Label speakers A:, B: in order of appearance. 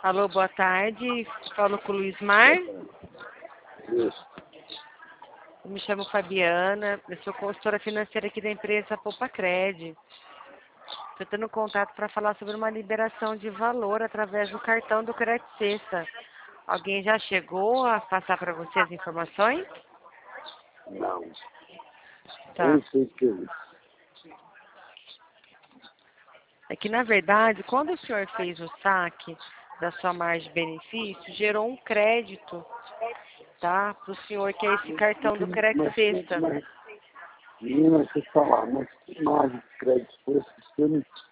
A: Alô, boa tarde. Falo com o Luiz Mar.
B: Isso.
A: Eu me chamo Fabiana. Eu sou consultora financeira aqui da empresa Poupacred. Estou tendo contato para falar sobre uma liberação de valor através do cartão do Crédito Sexta. Alguém já chegou a passar para você as informações?
B: Não.
A: Tá.
B: Eu não sei o que é isso.
A: É que, na verdade, quando o senhor fez o saque da sua margem de benefício, gerou um crédito, tá? Para o senhor, que é esse cartão do Crédito Sexta.
B: Menina, deixa eu falar, mas que margem de crédito foi esse?